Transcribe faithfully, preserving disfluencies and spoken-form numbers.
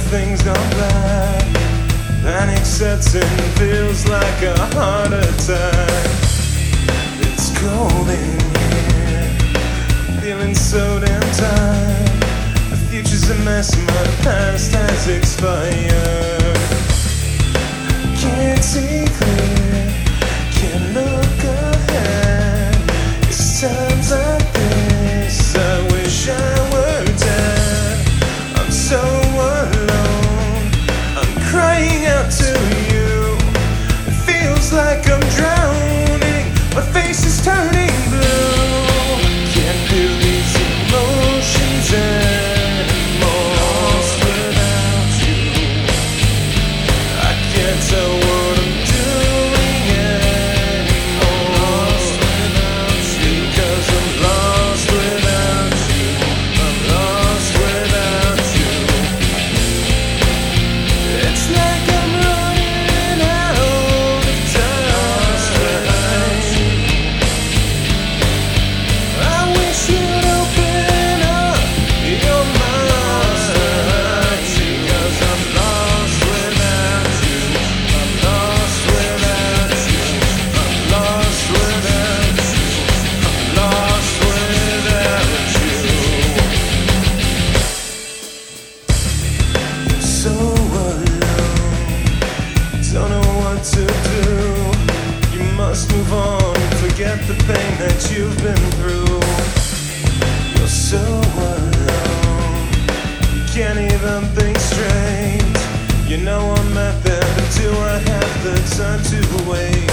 everything's gone black. Panic sets in, feels like a heart attack. It's cold in here, feeling so damn tired. The future's a mess, my past has expired. Can't see clear, can't look ahead. It's times like this I wish I were dead. I'm so alone, I'm crying out to you. It feels like I'm drowning, my face is turning blue. Can't feel these emotions anymore. Lost without you, I can't tell what I'm doing anymore. Lost without you, because I'm lost without you. I'm lost without you. It's like I'm running out of time. Lost without you. I wish you'd open up your mind. Lost without you, 'cause I'm lost without you. I'm lost without you. I'm lost without you. I'm lost without you. You're so alone, don't know what to do. You must move on, forget the pain that you've been through. You're so alone, you can't even think straight. You know I'm at there, but do I have the time to wait?